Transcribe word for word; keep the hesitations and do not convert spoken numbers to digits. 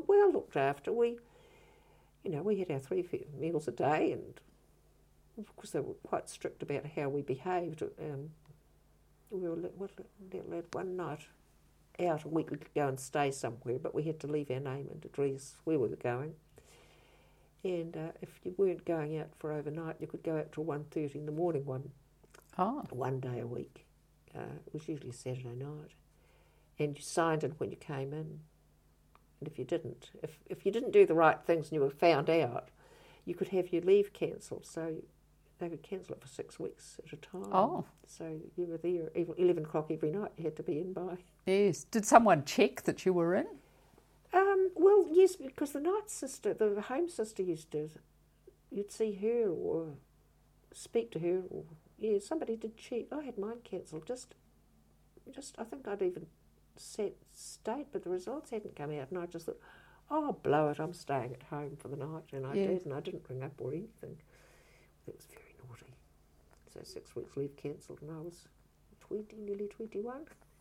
well looked after. We, you know, we had our three meals a day, and of course they were quite strict about how we behaved. Um, we were let, let one night out a week we could go and stay somewhere, but we had to leave our name and address where we were going. And uh, if you weren't going out for overnight, you could go out till one thirty in the morning one, Oh. one day a week. Uh, it was usually Saturday night. And you signed it when you came in. And if you didn't, if, if you didn't do the right things and you were found out, you could have your leave cancelled. So they would cancel it for six weeks at a time. Oh. So you were there eleven o'clock every night you had to be in by. Yes. Did someone check that you were in? Um, well, yes, because the night sister, the home sister used to, you'd see her or speak to her, or, yeah, somebody did check. I had mine cancelled, just, just, I think I'd even set, stayed, but the results hadn't come out, and I just thought, oh, blow it, I'm staying at home for the night, and I Yeah. did, and I didn't ring up or anything. That was very naughty. So six weeks leave cancelled, and I was twenty, nearly twenty-one.